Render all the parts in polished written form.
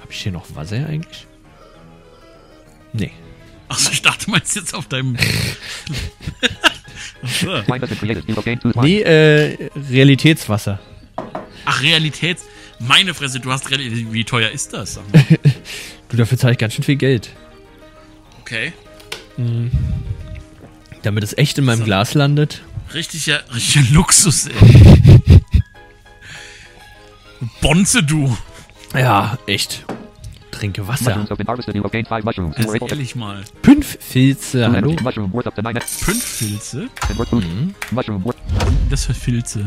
Hab ich hier noch Wasser eigentlich? Nee. Achso, ich dachte, du meinst jetzt auf deinem... Nee, Realitätswasser. Ach, Meine Fresse, du hast wie teuer ist das? Du, dafür zahle ich ganz schön viel Geld. Okay. Damit es echt in meinem Glas landet. Richtiger Luxus, ey. Bonze, du. Ja, echt. Trinke Wasser. Also ehrlich mal. 5 Filze, hallo? 5 Filze? Das für Filze.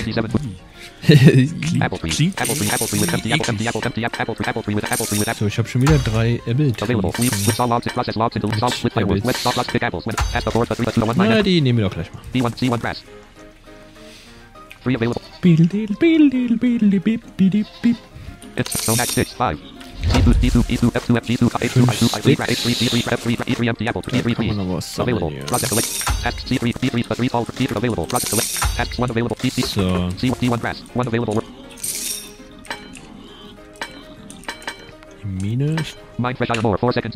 Klingt So, ich habe schon wieder 3 Apple. Na, die nehmen wir doch gleich mal. Mine. Hier noch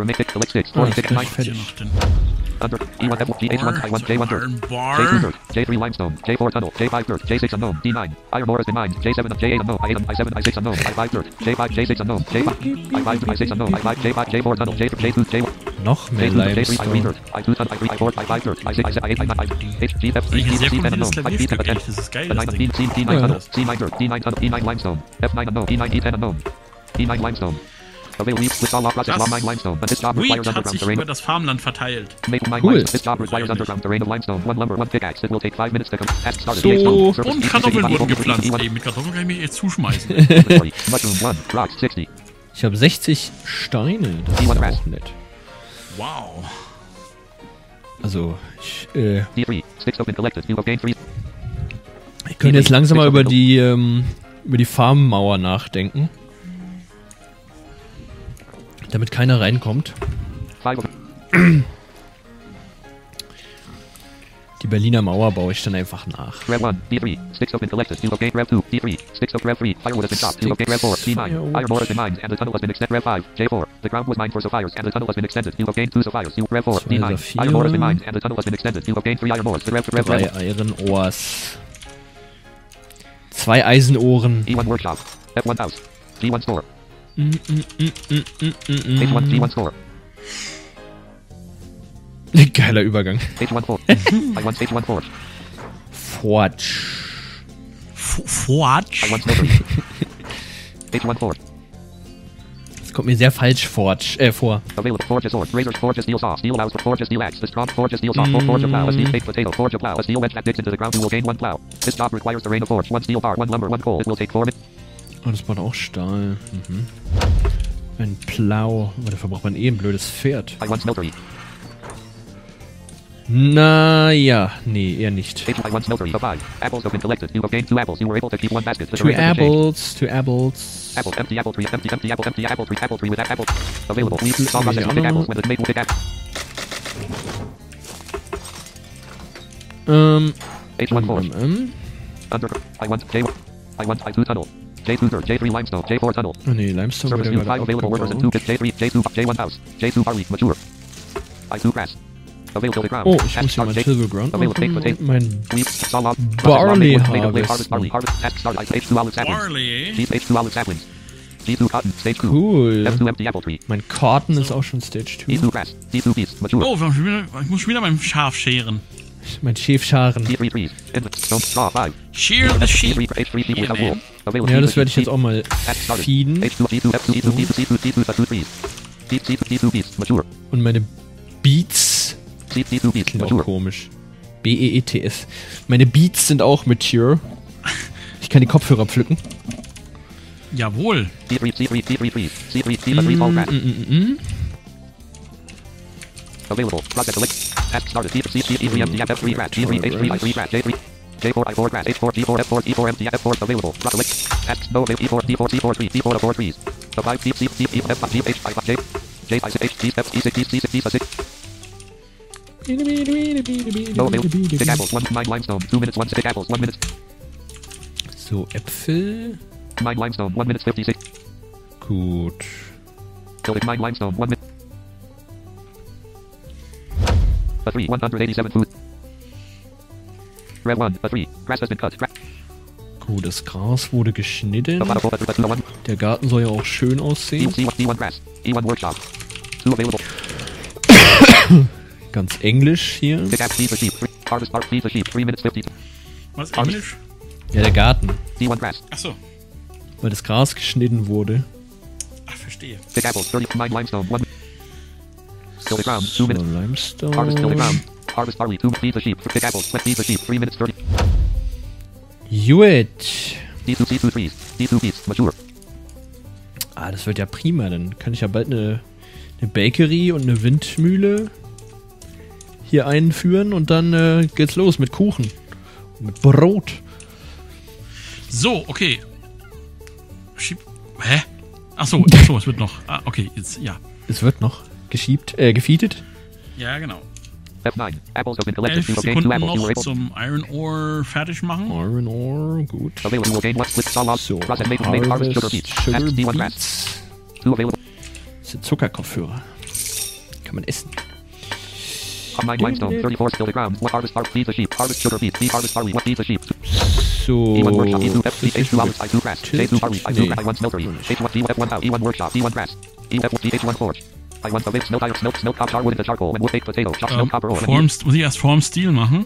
den Under E1 F G8 1 J1 dirt J2 dirt J3 limestone J4 tunnel J5 dirt J6 unknown D9 iron ore has been mined J7 J8 unknown I8 I7 I6 unknown I5 dirt J5 J6 unknown J5 I5 I6 unknown I5 J5 J4 tunnel J2 J1 noch mehr J3 Limestone. dirt I2 tunnel I3 I4 I5 dirt I6 I8 I9 H G F Sehr C10 gut, unknown das 5 D10 Klavierstück, das ist geil, das D9 Ding. D9 tunnel C9 dirt D9 tunnel E9 limestone F9 unknown E9 E10 unknown E9 limestone Available with all process law mine limestone but this job Weed requires hat underground sich terrain über das Farmland verteilt. Make mine Cool. limestone. This job requires underground terrain of limestone. One lumber, one pickaxe. It will take 5 minutes to come. Task started. So. Und Kartoffeln wurden gepflanzt. Ey, mit Kartoffeln kann ich mir jetzt zuschmeißen. Mushroom 1, rocks 60. Ich habe 60 Steine. Das ist auch nett. Wow. Also, ich D3, sticks open collected. You obtain 3. ich könnte jetzt langsam mal über die Farmmauer nachdenken. Damit keiner reinkommt. 5 of Die Berliner Mauer baue ich dann einfach nach. Rev 1, D3, sticks open collected. You obtain Rev 2, D3, sticks of Rev 3. Firewood has been chopped. You obtain Rev 4, D9. Iron ore has been mined and the tunnel has been extended. Rev 5, J4. The ground was mined for sapphires and the tunnel has been extended. You obtain 2 sapphires. You Rev 4, D9. Iron ore has been mined and the tunnel has been extended. You obtain 3 iron ores. The Rev 3 Iron Ores. 2 Eisenohren. E1 workshop. F1 house. G1 store. H1 G1 store. Geiler Übergang. H1 4. I1 H1 forge. Forge. Forge? I1 smeltery. H1 forge. Das kommt mir sehr falsch vor. Available forge sword. Razors forge steel saw. Steel allows for forge steel axe. The strong forge steel saw. Forge a plow. A steel baked potato. Forge a plow. A steel wedge that digs into the ground. You will gain 1 plow. This job requires terrain of forge. 1 steel bar. 1 lumber. 1 coal. It will take 4 minutes. Oh, das braucht auch Stahl. Ein Plau. Aber dafür braucht man ein blödes Pferd. I1 smeltery. Naja, nee, eher nicht. I1 smeltery. A 5. Apples have been collected. You obtained 2 apples. You were able to keep 1 basket. The 2 terrain has been changed. apples. Apples. Empty apple tree. Empty apple. Empty apple tree. Apple tree with apple. Available. We saw process pick apples when it's made with pick apple. H1 forge. Under. I1 J1. I1 I2 tunnel. J2 dirt. J3 limestone. J4 tunnel. Oh nee, Limestone Surface wurde view 5 gerade available workers and 2 pits. J3 J2 J1 house. J2 barley mature. I2 grass. Available the ground. Oh, ich muss hier mein Silver Ground Available machen potato. und mein Wheat, sawlog, Barley harvest harvest. barley harvest. Task start. H2 olive saplings. Barley? H2 olive saplings. G2 cotton. Stage 2. Cool. F2 empty apple tree. Mein Cotton ist auch schon Stage 2. E2 grass. D2 beast. Mature. Oh, ich muss schon wieder mein Schaf scheren. Mein Schäfscharen. D3 trees. Inlet. Stone. Straw 5. Shear the sheep. H3 sheep without Yeah, wool. Available. Ja, das werde ich jetzt auch mal Task started. feeden. H2 G2 F2 E2 D2 C2 D2 2 trees. D2 beast. Mature. Und meine Beats. D2 beast. Klingt auch Mature. komisch. BEETS. Meine Beats sind auch mature. Ich kann die Kopfhörer pflücken. Jawohl. D3 trees. C3 trees all grass. Available. Project select. Task started. D3 empty F3 grass. G3 H3 I3 grass. J3 J4 I4 grass. H4 G4 F4 E4 empty F4 available. Project select. Tasks no available. E4 D4 C4 trees. D4 of 4 trees. The 5 C F5 G H I5 J J5 H G F E6 D6 D6. No available. Pick apples. 1 9 limestone. 2 minutes. 1 pick apples. 1 minute. So, Äpfel. 9 limestone. 1 minute 56. Gut. Building 9 limestone, 1 minute. A 3, 187 food. Red 1, a 3. Grass has been cut. Gut, das Gras wurde geschnitten. A 1. Der Garten soll ja auch schön aussehen. E1 grass. E1 workshop. 2 available. Ganz englisch hier. Pickaxe, feed the sheep. Harvest part, feed the sheep. 3 minutes 50. Was, Englisch? Ja, der Garten. E1 grass. Achso. Weil das Gras geschnitten wurde. Ach, verstehe. Pick apples, 39 limestone, 1. Till the ground, 2 So, minutes. Limestone. Harvest till the ground. Harvest barley, 2 feed the sheep. Pick apples, feed the sheep. 3 minutes 30. Juet. D2 trees. D2 beets, mature. Ah, das wird ja prima. Dann kann ich ja bald eine Bakery und eine Windmühle hier einführen und dann geht's los mit Kuchen. Und mit Brot. So, okay. Hä? Achso, es wird noch. Ah, okay, jetzt, ja. Es wird noch gefeedet. Ja, genau. F9. Apples have been collected. 11 You will gain 2 Sekunden apples. You were noch able. zum Iron Ore fertig machen. Iron Ore, gut. Available. You will gain 1 split saw So, process made harvest sugar beets. Sugar Ask D1 grass. Beets. 2 available. Das sind Zuckerkopfhörer. Kann man essen. 9 limestone, 34 till the ground. 1 harvest barley, feed the sheep. Harvest sugar beets. Feed harvest barley. 1 feed the sheep. So. E1 workshop. E2 das FC. ist H2 olives. I2 grass. J2 barley. I2 Nee. grass. I1 smeltery. H1 D1 out. E1 workshop. E1 grass. E1 forge. I1 the smelt iron. Smelt copper wood into charcoal and wood baked potato. Chop smelt copper ore. Muss ich erst Form Steel machen?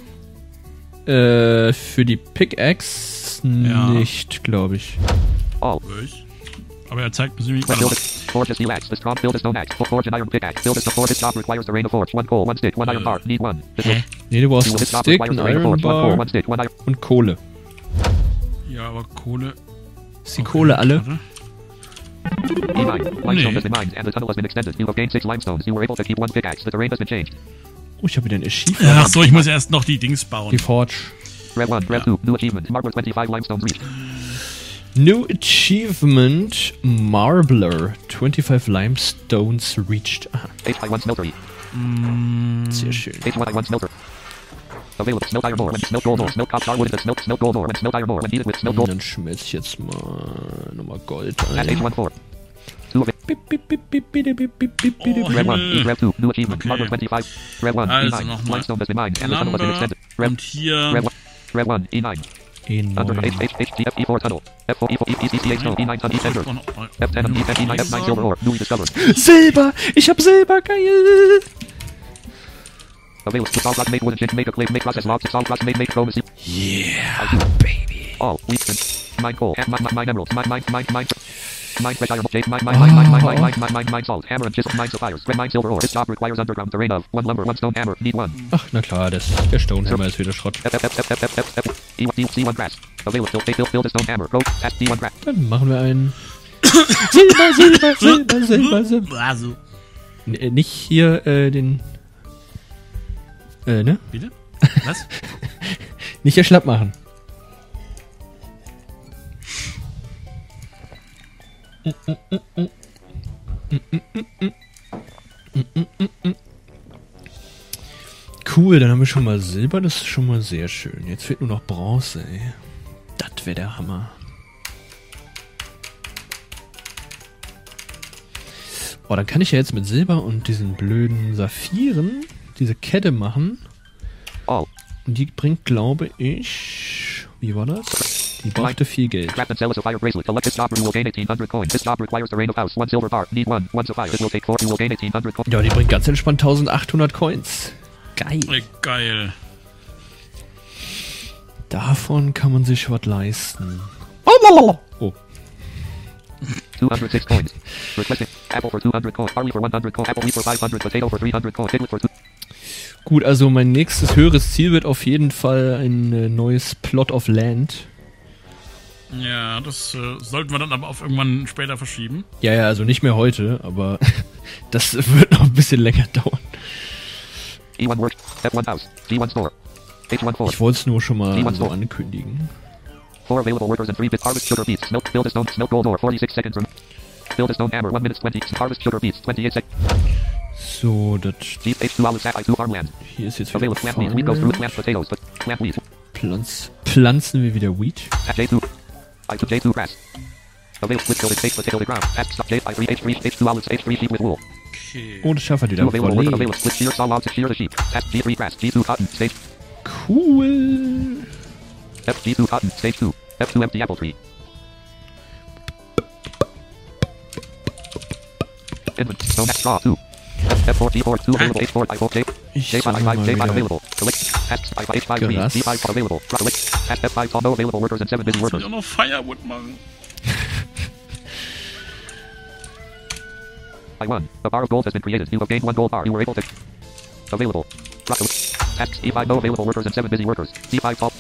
Für die Pickaxe Ja. nicht, glaube ich. All. Aber er zeigt mir Build it. Forge a steel axe. The strong build a stone axe. Forge an iron pickaxe. Build it to forge. This job requires the rain of forge. 1 coal, 1 stick, 1 iron bar. Need 1. This will. Hä? Nee, du brauchst You will einen this job Stick, requires einen the rain of Iron forge. 1 coal, Bar 1 stick, 1 iron. und Kohle. Ja, aber Kohle. Ist die Kohle alle? Warte. E9. Limestone Nee. has been mined and the tunnel has been extended. You have gained 6 limestones. You were able to keep 1 pickaxe. The terrain has been changed. Oh, ich habe wieder ein Achievement. Ach so, ich muss erst noch die Dings bauen. Die Forge. Red 1, Red 2. New achievement. Marble 25 limestones reached. New Achievement Marbler. 25 Limestones reached. Aha, H1 smeltery. sehr schön. H1 smelter. Available. Smelt iron ore. When smelt gold ore. Smelt copper wood into smelt gold ore. When smelt iron ore. When heated with smelt Und gold. dann schmelze ich jetzt mal nochmal Gold At ein. H1 4. 2 available. Bip, bip, bip, bip, bip, bip, bip, bip, Oh, bip. Red 1, Himmel. Red 2, new achievement. Okay. Marble 25. Red 1, Also E9. nochmal. Limestone has been mined and the tunnel has been Lumber extended. Red, und hier. Red 1, E9. Under E9. HHHGF E4 tunnel. F4 E4 ECCH tunnel E9 tunnel E10. F10 and E10 E9 F9 silver ore. Newly discovered. Silber! Ich hab Silber, geil! Available. Solve process made wood and shit. Make a clay. Make process logs. Solve process made chrome. Yeah, baby. All. Wheat. Mine coal. Mine emeralds. Mine fresh iron. Jade. Mine salt. Hammer and chisel. Mine sapphires. Red mine silver ore. This job requires underground terrain of 1 lumber, 1 stone hammer. Need 1. Ach, na klar, der Stonehammer ist wieder Schrott. E1 grass. Available. Build a stone hammer. Rope. At D1 grass. Dann machen wir einen Silber, Silber, Silber, Silber, Silber. Also. Nicht hier den... ne? Bitte? Was? Nicht hier schlapp machen. Cool, dann haben wir schon mal Silber, das ist schon mal sehr schön. Jetzt fehlt nur noch Bronze, ey. Das wäre der Hammer. Oh, dann kann ich ja jetzt mit Silber und diesen blöden Saphiren diese Kette machen. All. Und die bringt, glaube ich... Wie war das? Die brachte viel Geld. Craft and sell a sapphire bracelet. Select this job. You will gain 1800 coins. This job requires the rain of house. 1 silver bar. Need 1. 1 sapphire. This will take 4. You will gain 1800 coins. Ja, die bringt ganz entspannt 1800 Coins. Geil. Geil. Davon kann man sich was leisten. Oh. 206 coins. Requesting apple for 200 coins. Barley for 100 coins. Apple wheat for 500. Potato for 300 coins. Piglet for 2. Gut, also mein nächstes höheres Ziel wird auf jeden Fall ein neues Plot of Land. Ja, das sollten wir dann aber auf irgendwann später verschieben. Ja, also nicht mehr heute, aber das wird noch ein bisschen länger dauern. E1 work. F1 house. G1 store. H1 4. Ich wollte es nur schon mal so ankündigen. 4 available workers and 3 bits. Harvest sugar beets. Smelt. Build a stone. Smelt gold ore. 46 seconds. Build a stone hammer. 1 minute 20. Harvest sugar beets. 28 seconds. So, das H2 olive sat I2 farmland. hier ist jetzt wieder Available plant wheat. Wheat goes through plant Farm. potatoes. But plant wheat. Pflanzen wir wieder Wheat. At J2. I2 J2 grass. Available split tilde space tilde ground. J5 3 H3 H2 olives H3 sheep with wool. Okay. Oh, das Schaf hat wieder 2 available worker verlegt. available split shear saw logs shear the sheep. G3 grass G2 cotton stage Cool. G2 cotton stage 2 F2 empty apple tree. Invent stone straw 2 F4 G4 2 available H4 I4 J Ich J5 suche mal I5 J5 wieder. available. Select H5 3 Gras. G5 saw available. Select F5 saw no available workers and 7 busy Jetzt will ich workers. auch noch Firewood machen. I1. A bar of gold has been created. You have gained 1 gold bar. You were able to available. E5 no available workers and 7 busy workers. D5 saw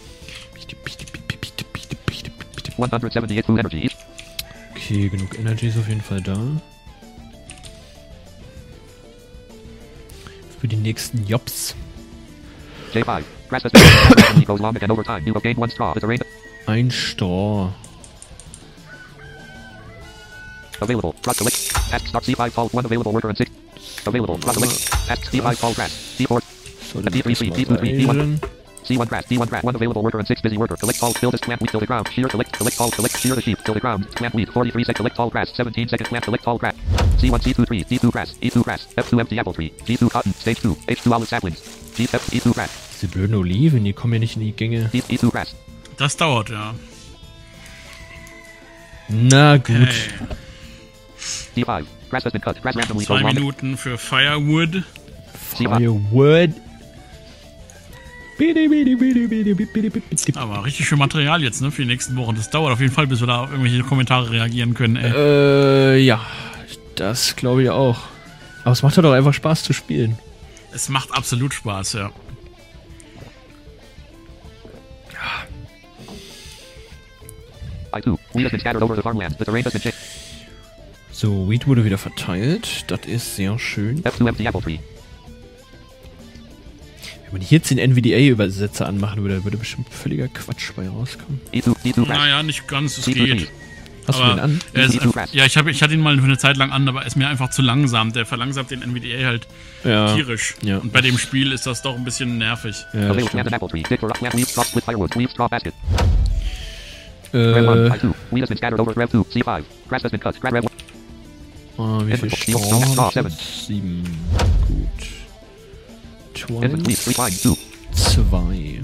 178 food energy each. Okay, genug Energy ist auf jeden Fall da. Für die nächsten Jobs. J5. Grass has been goes long again over time. You have gained 1 straw. It's a rain. Ein Stor. Available. Cross select. Start C5 call 1 available worker and 6. Available. Cross select. C5 call grass. D4. So, dann D3 müssen wir D2 D1. reisen. C1 grass. D1 grass. 1 available worker and 6 busy worker. Select all. Fill this plant wheat till the ground. Shear select. Select all. Select shear the sheep till the ground. Plant wheat. 43 seconds. Select all grass. 17 seconds. Plant select all grass. C1 C2 3 D2 grass. E2 grass. F2 empty apple tree. G2 cotton. Stage 2. H2 olive saplings. G7 E2 grass. Diese blöden Oliven, die kommen ja nicht in die Gänge. E2 grass. Das dauert, ja. Na gut. Hey. D5. Grass has been cut. Grass randomly 2 goes long. Minuten für Firewood. Firewood. Aber richtig viel Material jetzt, ne, für die nächsten Wochen. Das dauert auf jeden Fall, bis wir da auf irgendwelche Kommentare reagieren können, ey. Ja. Das glaube ich auch. Aber es macht ja doch einfach Spaß zu spielen. Es macht absolut Spaß, ja. I2. Wheat has been scattered over the farmland. The terrain has been changed. So, Wheat wurde wieder verteilt. Das ist sehr schön. F2 empty apple tree. Wenn man hier jetzt den NVDA-Übersetzer anmachen würde, würde bestimmt völliger Quatsch bei rauskommen. E2 grass. Naja, nicht ganz, es C2 geht. tree. Hast du Aber den an? er ist, E2 ja, ich hatte ihn mal für eine Zeit lang an, aber er ist mir einfach zu langsam. Der verlangsamt den NVDA halt Ja. tierisch. Ja. Und bei dem Spiel ist das doch ein bisschen nervig. Ja, das Available stimmt. plant and apple tree. Dig for plant weave straw with firewood. Weave straw basket. Rev 1. I2. Wheat has been scattered over Rev 2. C5. Grass has been cut. Rev 1. Wie viel Infant, Straw? Seven. 7. Gut. Infant wheat. 3 fine. 2. 2.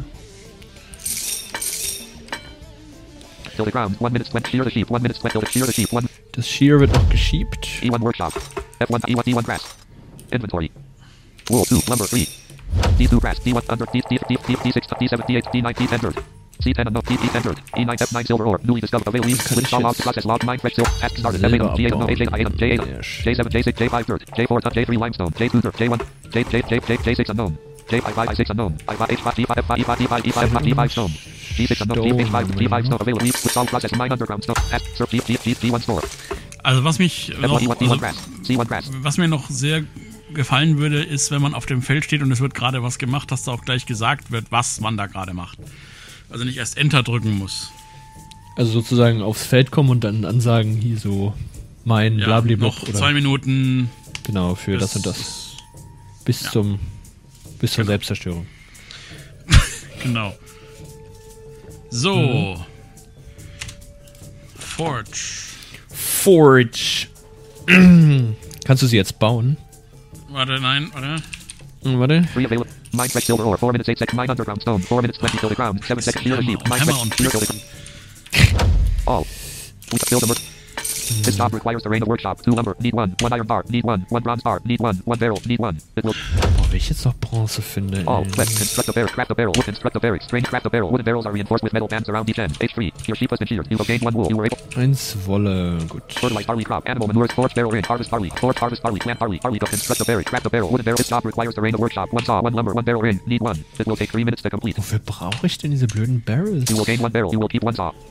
Till the ground. 1 minute spent. Shear the sheep. 1 minute spent till the shear the sheep. 1. Das Shear wird noch geschiebt. E1 workshop. F1 E1 D1 grass. Inventory. Wool 2. Lumber 3. D2 grass. D1 under D6 D7 D8 D9 D10 dirt. C10 unknown D10 dirt. E9 F9 silver ore. Newly discovered. Available leaves. Kann With ich straw logs jetzt process log 9 fresh silver. Task started. Silber F8 G8 abbauen? J8 J8 J7 J6 J5 dirt. J4 J3 limestone. J2 dirt. J1 J6 unknown. J5 I6 unknown. I5 H5 D5 F5 E5 D5 E5 F5 D5 stone. D6 unknown. D5 D5 stone. Available leaves. With solid process 9 underground stone. Task search G1 store. Also was mich noch, F1 D1 also, grass. C1 grass. was mir noch sehr gefallen würde, ist, wenn man auf dem Feld steht und es wird gerade was gemacht, dass da auch gleich gesagt wird, was man da gerade macht. Also nicht erst Enter drücken muss. Also sozusagen aufs Feld kommen und dann ansagen, hier so mein Ja, Blablabla. noch 2 Minuten. Genau, für das und das. Bis Ja. zur Selbstzerstörung. Genau. So. Forge. Forge. Kannst du sie jetzt bauen? Warte, nein, warte. Warte. 3 available. 9 fresh silver ore. 4 minutes 8 seconds. 9 underground stone. 4 minutes 20 till the ground. 7 seconds shear the sheep. 9 Hammer fresh und shear till the ground. All. We fill the This job requires the rain of workshop. 2 lumber. Need 1. 1 iron bar. Need 1. 1 bronze bar. Need 1. 1 barrel. Need 1. It will. Boah, wenn ich jetzt noch Bronze finde. All. Quest. Construct a barrel. Craft a barrel. Wood. Construct a barrel. Strange. Craft a barrel. Wooden barrels are reinforced with metal bands around each end. H3. Your sheep has been sheared. You have gained 1 wool. You were able. 1 Wolle. Gut. Fertilize barley crop. Animal manures. Forge barrel ring. Harvest barley. Forge harvest barley. Plant barley. Barley. Construct a barrel. Craft a barrel. Wooden barrel. This job requires the rain of workshop. 1 saw. 1 lumber. 1 barrel ring. Need 1. It will take 3 minutes to complete. Wofür brauche ich denn diese blöden Barrels? You will gain 1 barrel. You will keep 1 saw.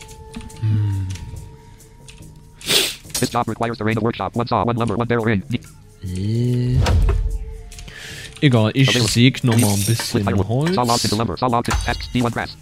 This job requires the rain of workshop. 1 saw. 1 lumber. 1 barrel ring. Egal, ich säg noch mal ein bisschen Saw logs into Holz. lumber. Saw logs into X. D1 grass.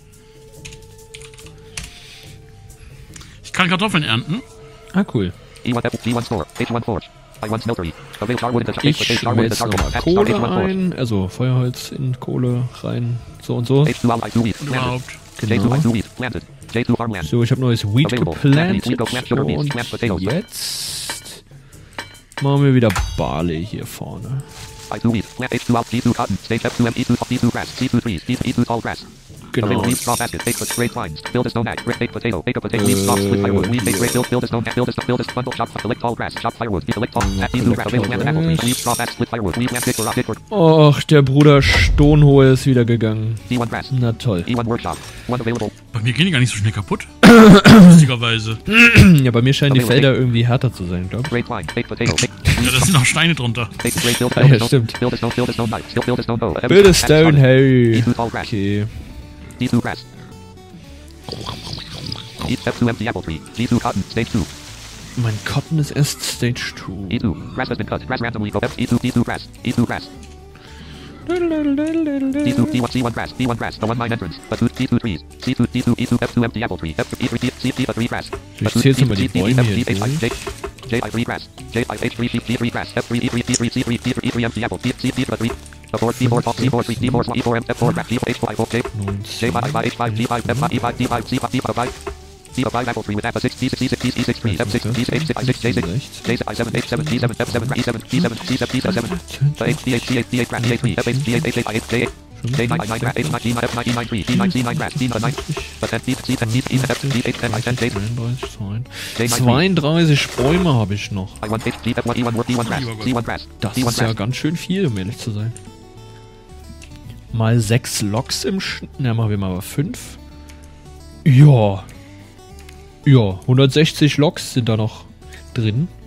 Ich kann Kartoffeln ernten. Ah, cool. E1 F. D1 store. H1 forge. I1 smeltery. Avail charwood into Ich schmelze nochmal Kohle ein, also Feuerholz in Kohle rein, so und so. H2 I2 wheat. Und Planted. überhaupt. J2 Genau. I2 wheat. Planted. J2 farmland. So, ich habe neues Wheat Available. geplantet. Wheat, plant sugar beets, Und plant potatoes. jetzt machen wir wieder Barley hier vorne. I2 wheat, plant H2 out, G2 cotton, stage F2 E2 D2 grass, C2 trees, E2 tall grass. Genau. Available leaf straw basket, baked straight lines, build a stone axe, brick baked potato, bake a potato, leaf straw, split firewood, weed baked break, build a stone, build a bundle, chop, collect tall grass, chop firewood, collect tall, D2 grass, available plant apple tree, leaf straw basket, split firewood, weed plant dick for Och, der Bruder Stonhohe ist wieder gegangen. D1 grass, Na toll. E1 workshop, one available, Bei mir gehen die gar nicht so schnell kaputt. Lustigerweise. Ja, bei mir scheinen die Felder irgendwie härter zu sein, glaube ich. straight line, baked potato, Ja, da sind noch Steine drunter. baked straight, build Ah, ja, stimmt. build a stone knife, still build a stone bow, Build a stone, hey. D2 tall grass, Okay. D2 grass. F2 empty apple tree, G2 cotton, stage 2. Mein Cotton ist erst Stage 2. E2, grass has been cut, grass randomly, E2 grass, E2 grass. D2, D1, C1 grass, D1 grass, the one line entrance, D2 trees, C2, D2, E2, F2 empty apple tree, F3, E3, C3 grass. Ich zähle jetzt mal die Bäume hier durch. J3 grass, J5H3, D3 grass, F3, E3, D3, C3, D3 empty apple, C3, D4, D4, D4, D4, E4, F4 grass, H5, J5, H5, G5, F5, E5, D5, C5, D5, D5 apple tree with apple 6, D6, D6, D6, D6, F6, D6, H6, J6, J7, H7, D7, F7, E7, D7, C7, D7, H, D8, D8, D8 grass, D8, F8, D8, H8, J8, J9, I9 grass, H9, G9, F9, E9 tree, D9, C9 grass, D9, but then D10, D10, F, D8, F10, J 32 Bäume habe ich noch. I1, H, G, F1, E1, D1 grass, C1 grass, Das D1 ist ja grass, ganz schön viel, um ehrlich zu sein. Mal 6 Loks im Schnitt. Na, machen wir mal 5. Ja. Ja, 160 Loks sind da noch drin.